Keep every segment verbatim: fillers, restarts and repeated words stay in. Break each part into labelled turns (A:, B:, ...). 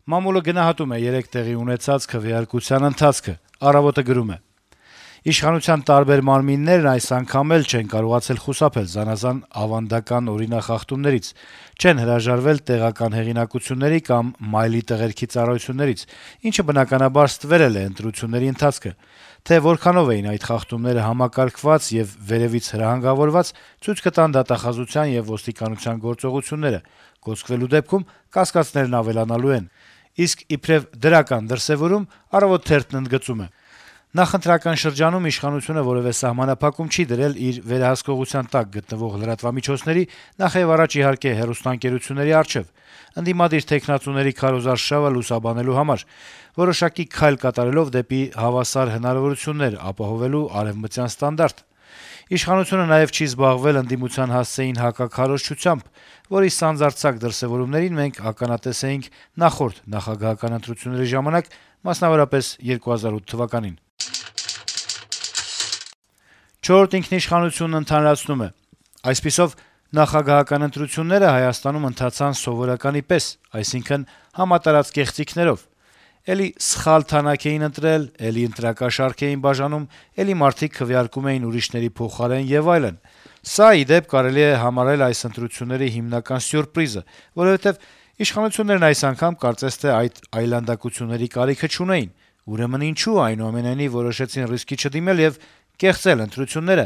A: Մամուլը գնահատում է երեկ տեղի ունեցած քվեարկության ընթացքը։ «Առավոտ»-ը գրում է. - «Իշխանության տարբեր մարմիններն այս անգամ էլ չեն կարողացել խուսափել զանազան ավանդական օրինախախտումներից, չեն հրաժարվել տեղական հեղինակությունների կամ մայլի տղերքի ծառայություններից, ինչը բնականաբար ստվերել է ընտրությունների ընթացքը: Թե որքանով էին այդ խախտումները համակարգված եւ վերեւից հրահանգավորված, ցույց կտան դատախազության եւ ոստիկանության գործողությունները: Կոծկվելու դեպքում կասկածներն ավելանալու են»: Իսկ իբրեւ դրական դրսեւորում «Առավոտ» թերթն ընդգծում է. - «Նախընտրական շրջանում իշխանությունը որեւէ սահմանափակում չի դրել իր վերահսկողության տակ գտնվող լրատվամիջոցների, նախեւառաջ իհարկե հեռուստաընկերությունների առջեւ: Ընդդիմադիր թեկնածուների քարոզարշավը լուսաբանելու համար, որոշակի քայլ կատարելով դեպի հավասար հնարավորություններ ապահովելու արեւմտյան ստանդարտ: Իշխանությունը նաեւ չի զբաղվել ընդդիմության հասցեին հակաքարոզչությամբ, որի սանձարձակ դրսեւորումներին մենք ականատես էինք նախորդ նախագահական ընտրությունների ժամանակ, մասնավորապես երկու հազար ութ թվականին»: «Չորրորդ ինքնիշխանություն»-ն ընդհանրացնում է. - «Այսպիսով, նախագահական ընտրությունները Հայաստանում ընթացան սովորականի պես, այսինքն` համատարած կեղծիքներով: Էլի սխալ թանակ էին ընտրել, էլի ընտրակաշառք էին բաժանում, էլի մարդիկ քվեարկում էին ուրիշների փոխարեն եւ այլն: Սա, ի դեպ, կարելի է համարել այս ընտրությունների հիմնական սյուրպրիզը, որովհետեւ իշխանություններն այս անգամ կարծես թե այդ այլանդակությունների կարիքը չունեին: Ուրեմն ինչո՞ւ, այնուամենայնիվ, որոշեցին ռիսկի չդիմել եւ կեղծել ընտրությունները»: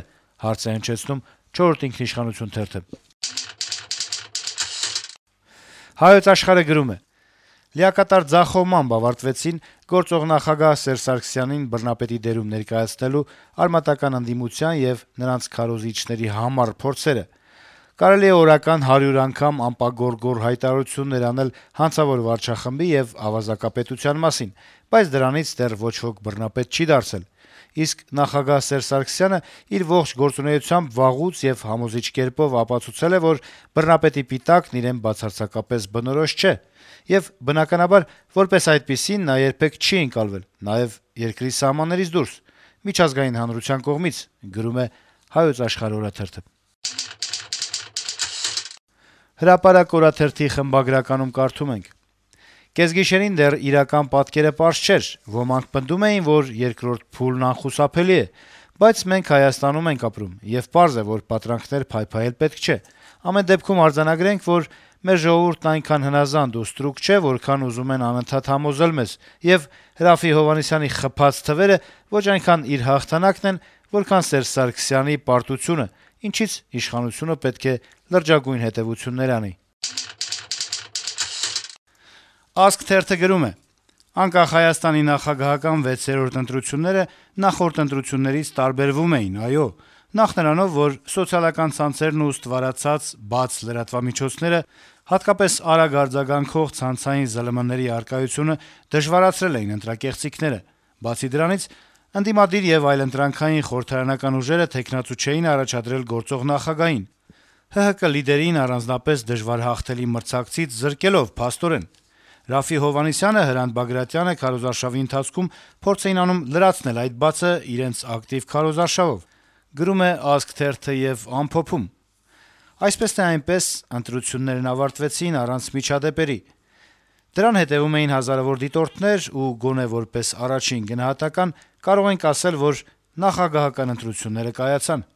A: «Հայոց Աշխարհ»-ը գրում է. - «Լիակատար ձախողմամբ ավարտվեցին գործող նախագահ Սերժ Սարգսյանին բռնապետի դերում ներկայացնելու արմատական ընդդիմության եւ նրանց քարոզիչների համառ փորձերը: Կարելի է օրական հարյուր անգամ անպագորգոր հայտարարություններ անել հանցավոր վարչախմբի եւ ավազակապետության մասին, բայց դրանից դեռ ոչ ոք բռնապետ չի դարձել: Իսկ նախագահ Սերժ Սարգսյանը իր ողջ գործունեությամբ վաղուց եւ համոզիչ կերպով ապացուցել է, որ բռնապետի պիտակն իրեն բացարձակապես բնորոշ չէ: Եվ, բնականաբար, որպես այդպիսին նա երբեք չի ընկալվել, նաեւ երկրի սահմաններից դուրս, միջազգային հանրության կողմից»: «Հրապարակ» օրաթերթի խմբագրականում կարդում ենք. - «Կեսգիշերին դեռ իրական պատկերը պարզ չէր: Ոմանք պնդում էին, որ երկրորդ փուլն անխուսափելի է: Բայց մենք Հայաստանում ենք ապրում, եւ պարզ է, որ պատրանքներ փայփայել պետք չէ: Ամեն դեպքում արձանագրենք, որ մեր ժողովուրդն այնքան հնազանդ ու ստրուկ չէ, որքան ուզում են անընդհատ համոզել մեզ, եւ Րաֆֆի Հովհաննիսյանի խփած թվերը ոչ այնքան իր հաղթանակն են, որքան Սերժ Սարգսյանի պարտությունը, ինչից իշխանությունը պետք է լրջագույն հետեւություններ անի»: «Ազգ» թերթը գրում է. - «Անկախ Հայաստանի նախագահական վեցերորդ ընտրությունները նախորդ ընտրություններից տարբերվում էին, այո: Նախ նրանով, որ սոցիալական ցանցերն ու ստվարացած բաց լրատվամիջոցները, հատկապես արագ արձագանքող ցանցային ԶԼՄ-ների առկայությունը դժվարացրել էին ընտրակեղծիքները: Բացի դրանից, ընդդիմադիր եւ այլընտրանքային խորհրդարանական ուժերը թեկնածու չէին առաջադրել գործող նախագահին, ՀՀԿ լիդերին առանձնապես դժվարհաղթելի մրցակցից զրկելով փաստորեն: Րաֆֆի Հովհաննիսյանը, Հրանտ Բագրատյանը քարոզարշավի ընթացքում փորձ էին անում լրացնել այդ բացը իրենց ակտիվ քարոզարշավով: Այսպես թե այնպես, ընտրություններն ավարտվեցին առանց միջադեպերի: Դրան հետեւում էին հազարավոր դիտորդներ, ու գոնե որպես առաջին գնահատական կարող ենք ասել, որ նախագահական ընտրությունները կայացան»: